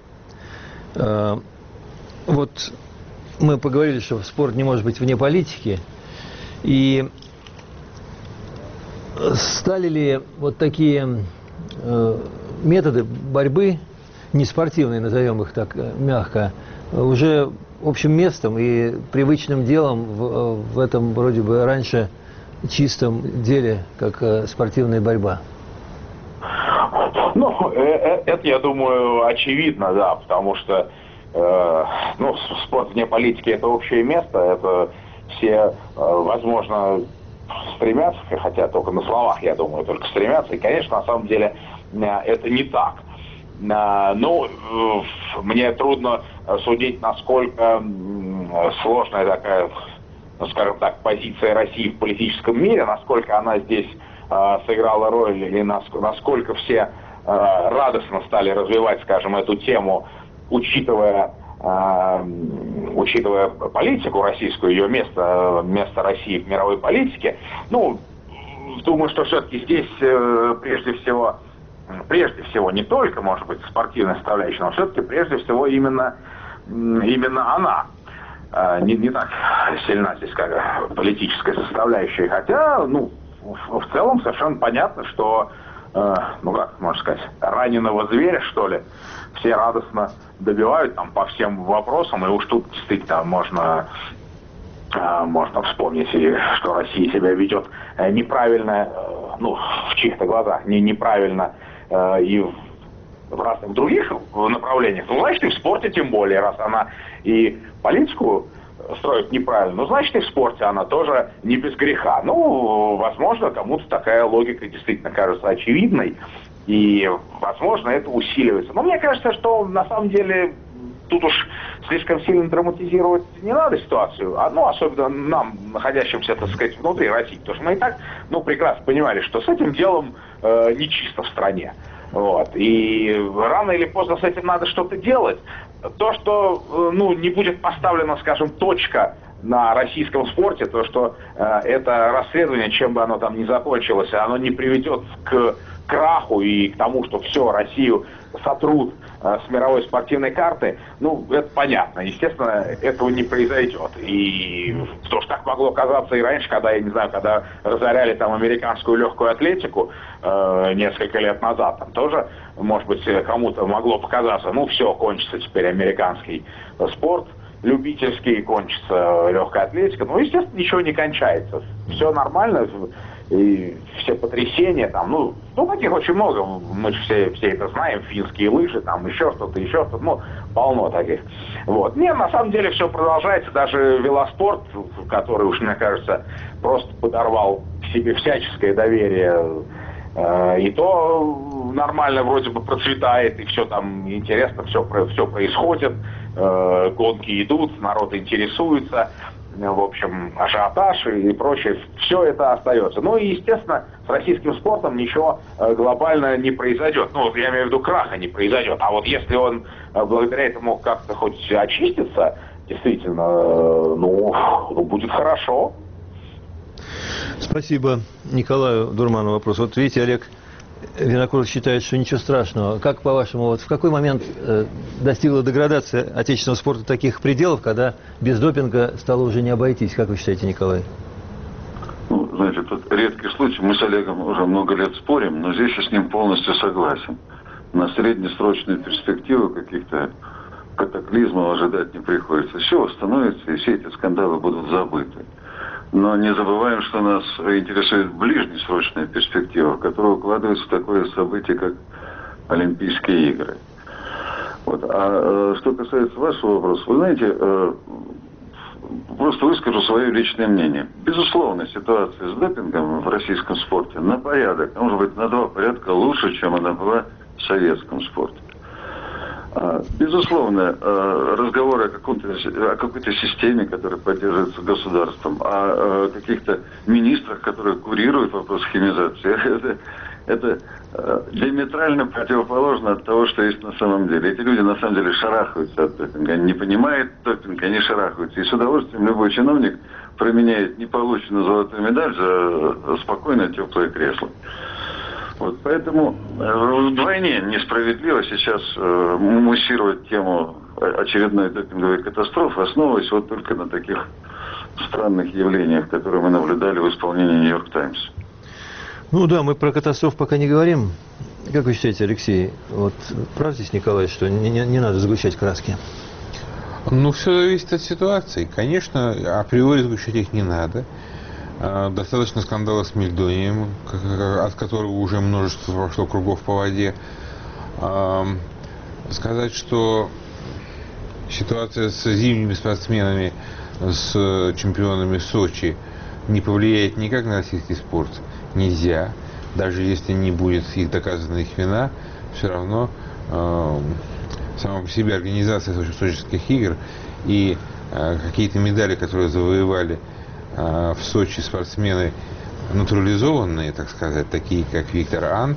вот мы поговорили, что спорт не может быть вне политики, и стали ли вот такие методы борьбы, неспортивные, назовем их так мягко, уже общим местом и привычным делом в, в этом вроде бы раньше чистом деле, как спортивная борьба? Ну, это, я думаю, очевидно, да, потому что э, ну, спорт вне политики – это общее место, это все, э, возможно, стремятся, хотя только на словах, я думаю, только стремятся, и, конечно, на самом деле это не так. Ну, мне трудно судить, насколько сложная такая ну, скажем так, позиция России в политическом мире, насколько она здесь э, сыграла роль, или насколько все э, радостно стали развивать, скажем, эту тему, учитывая, э, учитывая политику российскую, ее место, место России в мировой политике. Ну, думаю, что все-таки здесь э, прежде всего, прежде всего не только, может быть, спортивная составляющая, но все-таки прежде всего именно, именно она. Не, не так сильна здесь как политическая составляющая, хотя, ну, в, в целом совершенно понятно, что, э, ну как можно сказать, раненого зверя, что ли, все радостно добивают там по всем вопросам, и уж тут действительно можно, э, можно вспомнить, что Россия себя ведет неправильно, э, ну, в чьих-то глазах, не неправильно э, и в в разных других направлениях, ну, значит, и в спорте тем более, раз она и политику строит неправильно, ну, значит, и в спорте она тоже не без греха. Ну, возможно, кому-то такая логика действительно кажется очевидной, и, возможно, это усиливается. Но мне кажется, что, на самом деле, тут уж слишком сильно драматизировать не надо ситуацию, а, ну, особенно нам, находящимся, так сказать, внутри России, потому что мы и так, ну, прекрасно понимали, что с этим делом э, нечисто в стране. Вот. И рано или поздно с этим надо что-то делать. То, что, ну, не будет поставлена, скажем, точка на российском спорте, то, что э, это расследование, чем бы оно там ни закончилось, оно не приведет к краху и к тому, что все, Россию сотрут э, с мировой спортивной карты, ну, это понятно. Естественно, этого не произойдет. И то, что так могло казаться и раньше, когда, я не знаю, когда разоряли там американскую легкую атлетику э, несколько лет назад, там тоже, может быть, кому-то могло показаться, ну, все, кончится теперь американский спорт, любительский, кончится легкая атлетика. Ну, естественно, ничего не кончается. Все нормально, и все потрясения там, ну, ну, таких очень много, мы же все, все это знаем, финские лыжи, там еще что-то, еще что-то, ну, полно таких. Вот. Нет, на самом деле все продолжается, даже велоспорт, который уж, мне кажется, просто подорвал к себе всяческое доверие, э, и то нормально вроде бы процветает, и все там интересно, все, все происходит, э, гонки идут, народ интересуется. В общем, ажиотаж и прочее, все это остается. Ну и, естественно, с российским спортом ничего глобально не произойдет. Ну, я имею в виду, краха не произойдет. А вот если он благодаря этому как-то хоть очистится, действительно, ну, ну будет хорошо. Спасибо Николаю Дурману вопрос. Вот видите, Олег Винокуров считает, что ничего страшного. Как, по-вашему, вот в какой момент э, достигла деградация отечественного спорта таких пределов, когда без допинга стало уже не обойтись? Как вы считаете, Николай? Ну, знаете, тут редкий случай. Мы с Олегом уже много лет спорим, но здесь я с ним полностью согласен. На среднесрочные перспективы каких-то катаклизмов ожидать не приходится. Все восстановится, и все эти скандалы будут забыты. Но не забываем, что нас интересует ближнесрочная перспектива, которая укладывается в такое событие, как Олимпийские игры. Вот. А э, что касается вашего вопроса, вы знаете, э, просто выскажу свое личное мнение. Безусловно, ситуация с допингом в российском спорте на порядок, а может быть на два порядка лучше, чем она была в советском спорте. Безусловно, разговоры о какой-то, о какой-то системе, которая поддерживается государством, о каких-то министрах, которые курируют вопрос химизации, это, это диаметрально противоположно от того, что есть на самом деле. Эти люди на самом деле шарахаются от допинга. Они не понимают допинга, они шарахаются. И с удовольствием любой чиновник променяет неполученную золотую медаль за спокойное теплое кресло. Вот, поэтому вдвойне несправедливо сейчас э, муссировать тему очередной допинговой катастрофы, основываясь вот только на таких странных явлениях, которые мы наблюдали в исполнении «Нью-Йорк Таймс». Ну да, мы про катастрофу пока не говорим. Как вы считаете, Алексей, вот прав здесь Николай, что не, не, не надо сгущать краски? Ну, все зависит от ситуации. Конечно, априори сгущать их не надо. Достаточно скандала с Мельдонием, от которого уже множество прошло кругов по воде. Сказать, что ситуация с зимними спортсменами, с чемпионами Сочи не повлияет никак на российский спорт, нельзя. Даже если не будет их доказана их вина, все равно сама по себе организация сочинских игр и какие-то медали, которые завоевали в Сочи спортсмены натурализованные, так сказать, такие как Виктор Ан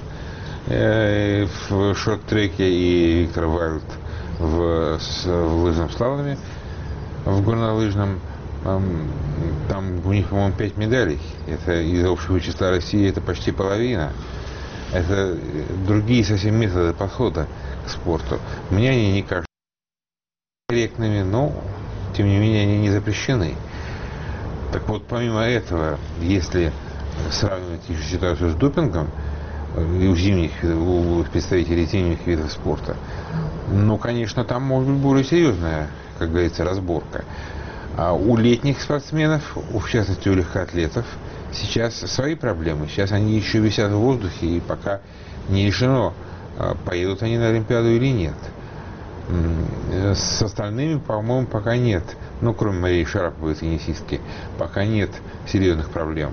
в шорт-треке и Виктор Вайлд в, в лыжном слаломе, в горнолыжном. Там у них, по-моему, пять медалей. Это из общего числа России, это почти половина. Это другие совсем методы подхода к спорту. Мне они не кажутся корректными, но, тем не менее, они не запрещены. Так вот, помимо этого, если сравнивать их ситуацию с допингом, и у зимних, у представителей зимних видов спорта, ну, конечно, там может быть более серьезная, как говорится, разборка. А у летних спортсменов, в частности у легкоатлетов, сейчас свои проблемы. Сейчас они еще висят в воздухе, и пока не решено, поедут они на Олимпиаду или нет. С остальными, по-моему, пока нет. Ну, кроме Марии Шараповой, теннисистки, пока нет серьезных проблем.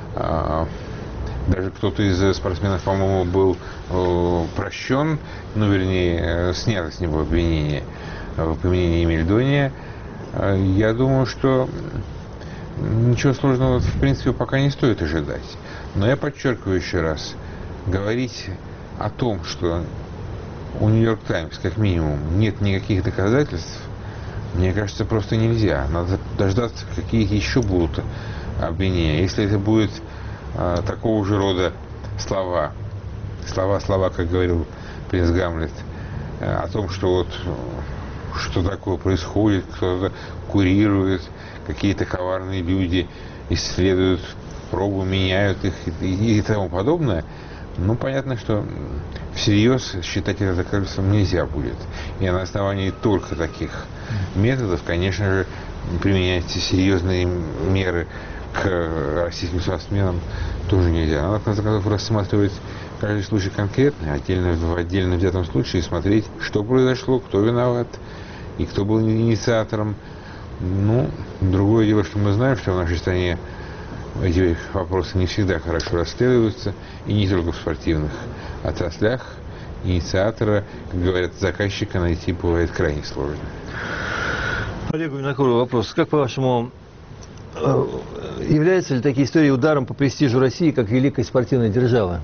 Даже кто-то из спортсменов, по-моему, был прощен, ну, вернее, снято с него обвинение в применении мельдония. Я думаю, что ничего сложного, в принципе, пока не стоит ожидать. Но я подчеркиваю еще раз, говорить о том, что у Нью-Йорк Таймс, как минимум, нет никаких доказательств, мне кажется, просто нельзя. Надо дождаться, какие еще будут обвинения. Если это будет а, такого же рода слова, слова-слова, как говорил принц Гамлет, а, о том, что вот что такое происходит, кто-то курирует, какие-то коварные люди исследуют пробу, меняют их и, и тому подобное, ну, понятно, что всерьез считать это доказательством нельзя будет. И на основании только таких методов, конечно же, применять серьезные меры к российским спортсменам тоже нельзя. Надо, в конце концов, рассматривать каждый случай конкретно, отдельно, в отдельно взятом случае смотреть, что произошло, кто виноват и кто был инициатором. Ну, другое дело, что мы знаем, что в нашей стране эти вопросы не всегда хорошо расследуются, и не только в спортивных отраслях. Инициатора, как говорят, заказчика найти бывает крайне сложно. Олегу Винокурову вопрос. Как, по-вашему, являются ли такие истории ударом по престижу России как великой спортивной державы?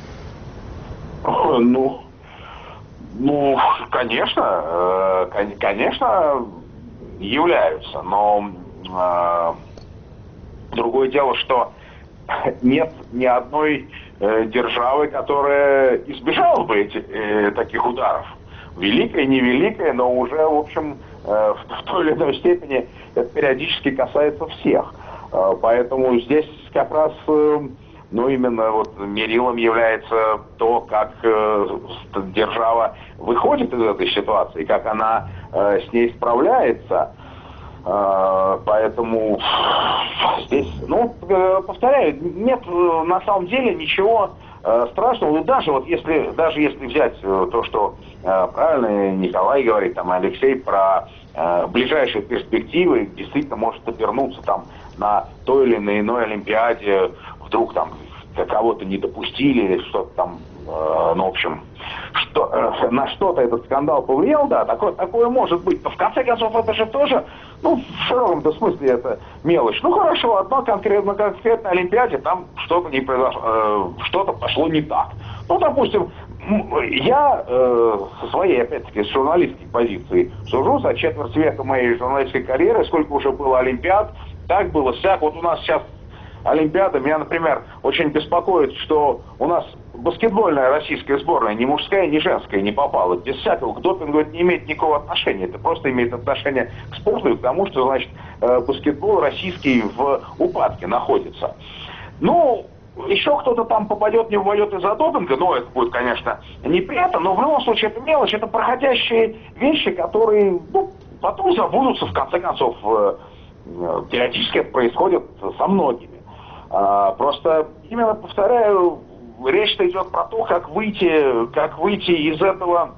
Ну, ну, конечно, конечно, являются, но э, другое дело, что нет ни одной э, державы, которая избежала бы эти, э, таких ударов. Великая, невеликая, но уже, в общем, э, в, в той или иной степени это периодически касается всех. Э, поэтому здесь как раз, э, ну, именно вот мерилом является то, как э, держава выходит из этой ситуации, как она э, с ней справляется. Э, поэтому здесь, ну, э, повторяю, нет э, на самом деле ничего э, страшного. Ну, даже вот если, даже если взять э, то, что э, правильно Николай говорит, там, Алексей, про э, ближайшие перспективы, действительно может обернуться там на той или на иной Олимпиаде, вдруг там кого-то не допустили или что-то там, э, ну, в общем, что, э, на что-то этот скандал повлиял, да, такое, такое может быть. Но в конце концов это же тоже, ну, в широком-то смысле это мелочь. Ну, хорошо, одна конкретно, конкретной Олимпиаде там что-то не произошло, э, что-то пошло не так. Ну, допустим, я э, со своей, опять-таки, с журналистской позиции сужу за четверть века моей журналистской карьеры, сколько уже было Олимпиад, так было, всяк. Вот у нас сейчас Олимпиада. Меня, например, очень беспокоит, что у нас баскетбольная российская сборная, ни мужская, ни женская, не попала. Без всякого к допингу это не имеет никакого отношения. Это просто имеет отношение к спорту и к тому, что, значит, баскетбол российский в упадке находится. Ну, еще кто-то там попадет, не попадет из-за допинга, ну, это будет, конечно, неприятно, но в любом случае это мелочь, это проходящие вещи, которые, ну, потом забудутся, в конце концов. Периодически это происходит со многими. А, просто, именно повторяю, речь-то идет про то, как выйти, как выйти из этого,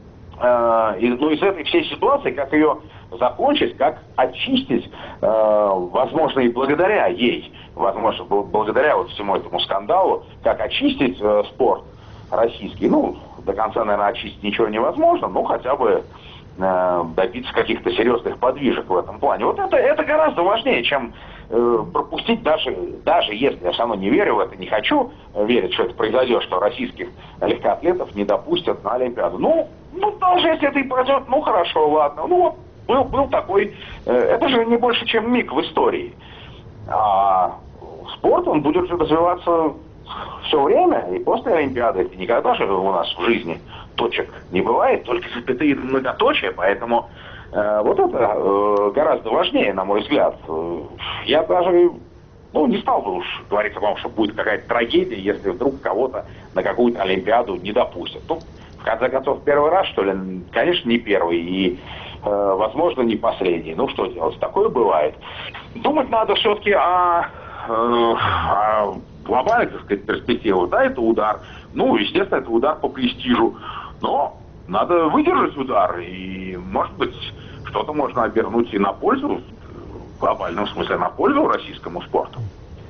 э, из, ну, из этой всей ситуации, как ее закончить, как очистить, э, возможно, и благодаря ей, возможно, благодаря вот всему этому скандалу, как очистить э, спорт российский. Ну, до конца, наверное, очистить ничего невозможно, но хотя бы э, добиться каких-то серьезных подвижек в этом плане. Вот это, это гораздо важнее, чем э, пропустить, даже, даже если я сам не верю в это, не хочу верить, что это произойдет, что российских легкоатлетов не допустят на Олимпиаду. Ну, ну даже если это и пройдет, ну хорошо, ладно. Ну вот был, был такой, э, это же не больше, чем миг в истории. А спорт, он будет развиваться все время, и после Олимпиады. Никогда же у нас в жизни точек не бывает, только запятые многоточия, поэтому э, вот это э, гораздо важнее, на мой взгляд. Я даже ну, не стал бы уж говорить о том, что будет какая-то трагедия, если вдруг кого-то на какую-то Олимпиаду не допустят. Ну, в конце концов, первый раз, что ли, конечно, не первый, и, э, возможно, не последний. Ну, что делать, такое бывает. Думать надо все-таки о, э, о глобальных, так сказать, перспективах. Да, это удар. Ну, естественно, это удар по престижу. Но надо выдержать удар, и, может быть, что-то можно обернуть и на пользу, в глобальном смысле, на пользу российскому спорту.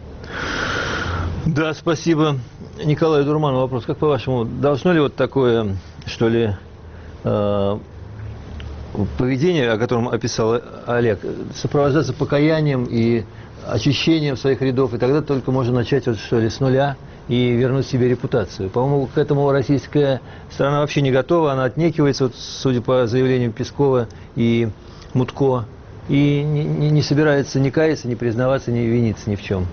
Да, спасибо. Николаю Дурману вопрос. Как по-вашему, должно ли вот такое, что ли, э, поведение, о котором описал Олег, сопровождаться покаянием и очищением своих рядов, и тогда только можно начать, вот, что ли, с нуля и вернуть себе репутацию? По-моему, к этому российская сторона вообще не готова, она отнекивается, вот, судя по заявлениям Пескова и Мутко, и не, не, не собирается ни каяться, ни признаваться, ни виниться ни в чем.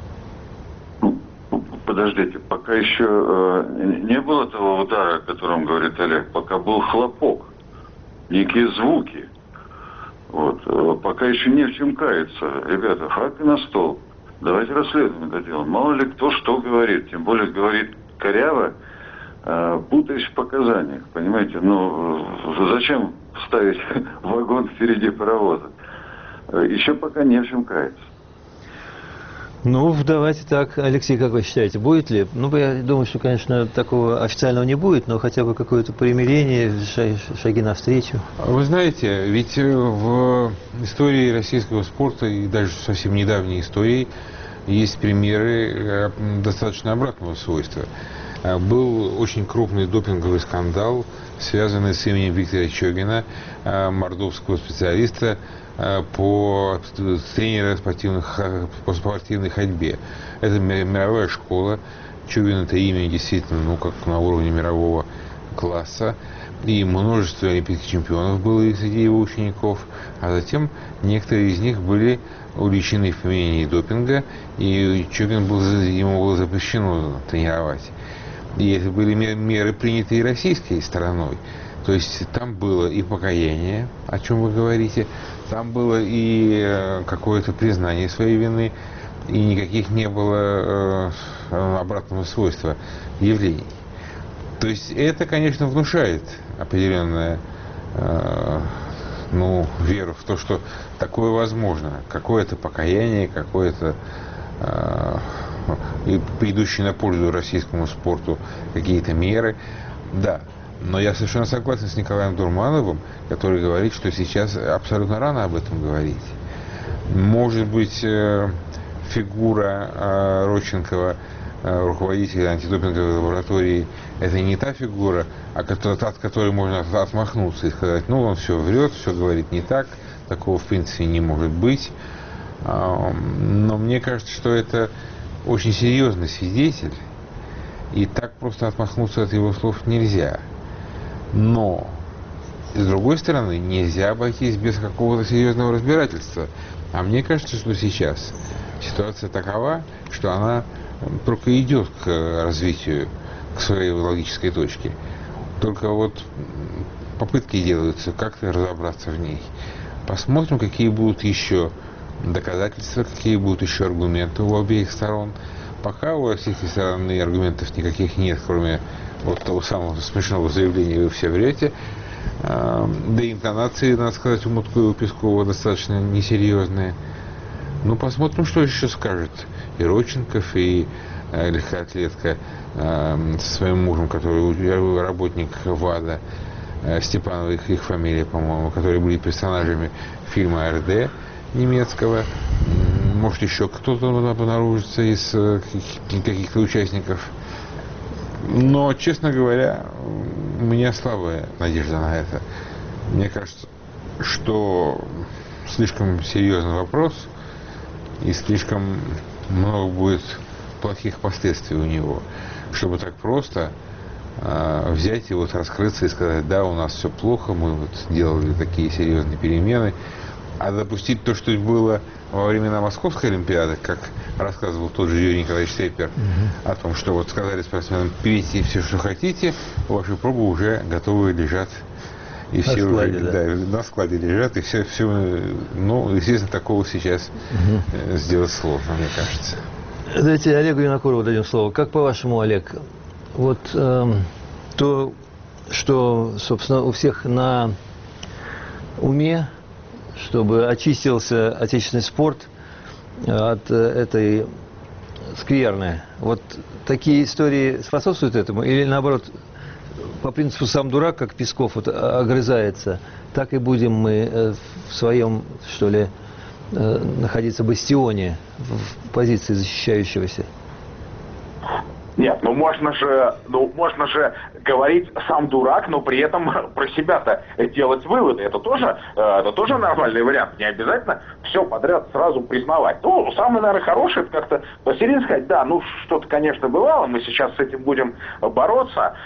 Подождите, пока еще э, не было того удара, о котором говорит Олег, пока был хлопок, некие звуки. Вот. Э, пока еще не в чем каяться. Ребята, факты на стол. Давайте расследование это делаем. Мало ли кто что говорит, тем более говорит коряво, э, путаясь в показаниях. Понимаете, ну э, зачем ставить вагон впереди паровоза? Э, еще пока не в чем каяться. Ну, давайте так. Алексей, как вы считаете, будет ли? Ну, я думаю, что, конечно, такого официального не будет, но хотя бы какое-то примирение, шаги навстречу. Вы знаете, ведь в истории российского спорта, и даже совсем недавней истории, есть примеры достаточно обратного свойства. Был очень крупный допинговый скандал, связанный с именем Виктора Чогина, мордовского специалиста, по тренера спортивных, по спортивной ходьбе. Это мировая школа. Чугин это имя действительно, ну, как на уровне мирового класса. И множество олимпийских чемпионов было среди его учеников. А затем некоторые из них были уличены в применении допинга, и Чугин был, ему было запрещено тренировать. И это были меры, принятые российской стороной. То есть там было и покаяние, о чем вы говорите, там было и какое-то признание своей вины, и никаких не было э, обратного свойства явлений. То есть это, конечно, внушает определенную э, ну, веру в то, что такое возможно, какое-то покаяние, какое-то э, и идущие на пользу российскому спорту какие-то меры, да. Но я совершенно согласен с Николаем Дурмановым, который говорит, что сейчас абсолютно рано об этом говорить. Может быть, фигура Родченкова, руководителя антидопинговой лаборатории, это не та фигура, от которой можно отмахнуться и сказать, ну, он все врет, все говорит не так, такого в принципе не может быть. Но мне кажется, что это очень серьезный свидетель, и так просто отмахнуться от его слов нельзя. Но, с другой стороны, нельзя обойтись без какого-то серьезного разбирательства. А мне кажется, что сейчас ситуация такова, что она только идет к развитию, к своей логической точке. Только вот попытки делаются как-то разобраться в ней. Посмотрим, какие будут еще доказательства, какие будут еще аргументы у обеих сторон. Пока у российской стороны аргументов никаких нет, кроме вот того самого смешного заявления «вы все врете». Да и интонации, надо сказать, у Мутко и у Пескова достаточно несерьезные. Ну, посмотрим, что еще скажет и Родченков, и э, легкоатлетка э, со своим мужем, который работник ВАДА, э, Степанова, их, их фамилия, по-моему, которые были персонажами фильма «АРД» немецкого. Может, еще кто-то обнаружится из э, каких-то участников. Но, честно говоря, у меня слабая надежда на это. Мне кажется, что слишком серьезный вопрос и слишком много будет плохих последствий у него, чтобы так просто э, взять и вот раскрыться и сказать: да, у нас все плохо, мы вот делали такие серьезные перемены. А допустить то, что было во времена Московской Олимпиады, как рассказывал тот же Юрий Николаевич Сеппер, угу. о том, что вот сказали спортсменам: перейти все, что хотите, ваши пробы уже готовы лежат. И на все складе, уже, да. Да, на складе лежат, и все, все, ну, естественно, такого сейчас угу. сделать сложно, мне кажется. Давайте Олегу Винокурову дадим слово. Как по-вашему, Олег, вот э, то, что, собственно, у всех на уме, чтобы очистился отечественный спорт от этой скверны. Вот такие истории способствуют этому? Или наоборот, по принципу «сам дурак», как Песков вот огрызается, так и будем мы в своем, что ли, находиться бастионе, в позиции защищающегося? Нет, ну можно же, ну можно же говорить «сам дурак», но при этом про себя-то делать выводы. Это тоже, это тоже нормальный вариант. Не обязательно все подряд сразу признавать. Ну, самое, наверное, хорошее, это как-то посередине сказать: да, ну что-то, конечно, бывало, мы сейчас с этим будем бороться,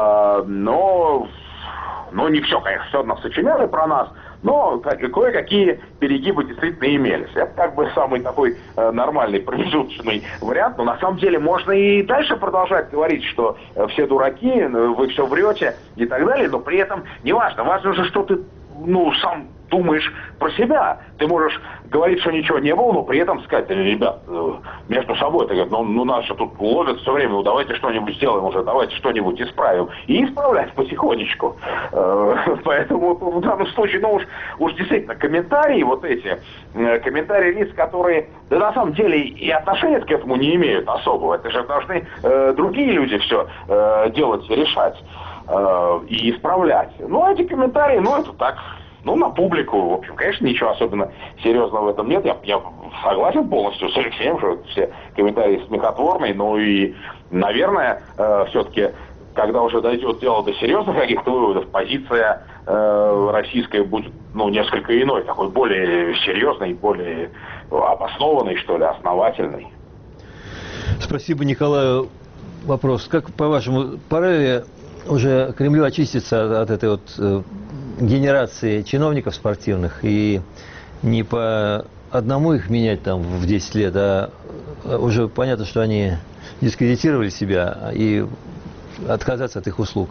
но, но не все, конечно, все одно сочиняли про нас. Но кое-какие перегибы действительно имелись. Это как бы самый такой э, нормальный промежуточный вариант. Но на самом деле можно и дальше продолжать говорить, что э, все дураки, вы все врете и так далее. Но при этом не важно. Важно же, что ты, ну, сам думаешь про себя. Ты можешь говорить, что ничего не было, но при этом сказать: ребят, между собой, ты говоришь, ну, ну нас же тут ловят все время, ну давайте что-нибудь сделаем уже, давайте что-нибудь исправим. И исправлять потихонечку. Поэтому в данном случае, ну уж, уж действительно, комментарии вот эти, комментарии лиц, которые, да на самом деле и отношения к этому не имеют особого. Это же должны э, другие люди все э, делать, решать э, и исправлять. Ну, эти комментарии, ну это так... Ну, на публику, в общем, конечно, ничего особенно серьезного в этом нет. Я, я согласен полностью с Алексеем, что все комментарии смехотворные, но и, наверное, э, все-таки, когда уже дойдет дело до серьезных каких-то выводов, позиция э, российская будет, ну, несколько иной, такой более серьезной, более обоснованной, что ли, основательной. Спасибо, Николаю. Вопрос. Как, по-вашему, пора ли уже Кремлю очиститься от, от этой вот э, генерации чиновников спортивных и не по одному их менять там в десять лет, а уже понятно, что они дискредитировали себя, и отказаться от их услуг?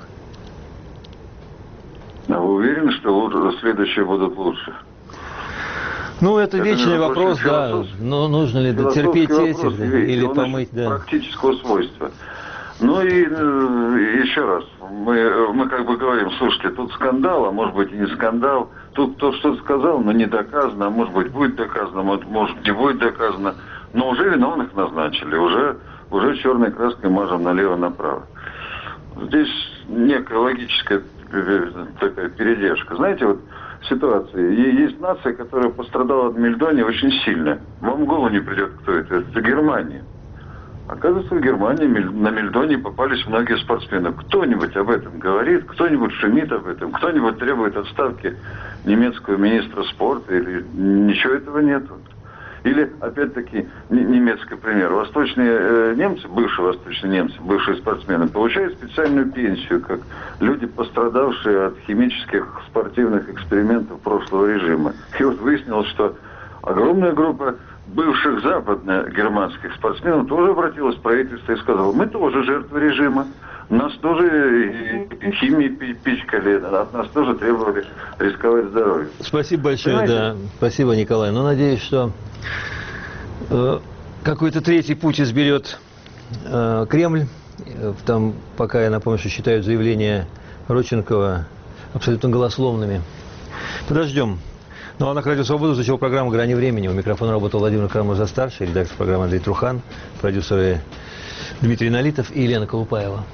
А вы уверены, что лучше, следующие будут лучше? Ну, это, это вечный вопрос, да. Но нужно ли терпеть этих, да, или помыть, да. Практического свойства. Ну и э, еще раз, мы, мы как бы говорим: слушайте, тут скандал, а может быть и не скандал, тут кто что-то сказал, но не доказано, а может быть будет доказано, может не будет доказано, но уже виновных назначили, уже, уже черной краской мажем налево-направо. Здесь некая логическая такая передержка. Знаете, вот ситуация, есть нация, которая пострадала от мельдония очень сильно. Вам в голову не придет, кто это, это Германия. Оказывается, в Германии на мельдоне попались многие спортсмены. Кто-нибудь об этом говорит, кто-нибудь шумит об этом, кто-нибудь требует отставки немецкого министра спорта, или ничего этого нет. Или, опять-таки, немецкий пример. Восточные э, немцы, бывшие восточные немцы, бывшие спортсмены, получают специальную пенсию, как люди, пострадавшие от химических спортивных экспериментов прошлого режима. И вот выяснилось, что огромная группа бывших западно-германских спортсменов тоже обратилась в правительство и сказала: мы тоже жертвы режима, нас тоже химией пичкали, от нас тоже требовали рисковать здоровьем. Спасибо большое, понимаете? Да, спасибо, Николай. Ну, надеюсь, что э, какой-то третий путь изберет э, Кремль. Там, пока я напомню, что считают заявления Родченкова абсолютно голословными. Подождем. Ну, а на Радио Свобода звучала программа «Грани времени». У микрофона работал Владимир Карамурза-старший, редактор программы Андрей Трухан, продюсеры Дмитрий Налитов и Елена Колупаева.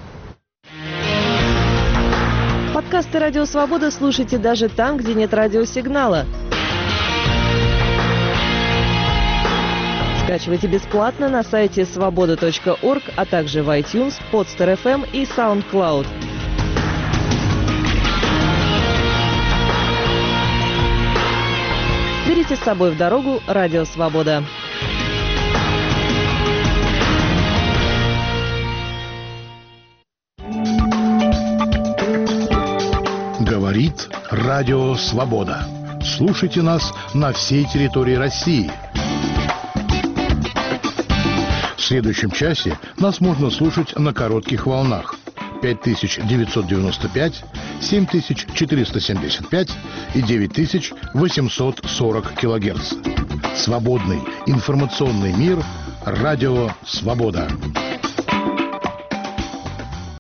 Подкасты «Радио Свобода» слушайте даже там, где нет радиосигнала. Скачивайте бесплатно на сайте свобода точка орг, а также в iTunes, Podster эф эм и SoundCloud. Берите с собой в дорогу «Радио Свобода». Говорит Радио Свобода. Слушайте нас на всей территории России. В следующем часе нас можно слушать на коротких волнах пять тысяч девятьсот девяносто пять, семь тысяч четыреста семьдесят пять и девять тысяч восемьсот сорок килогерц. Свободный информационный мир. Радио Свобода.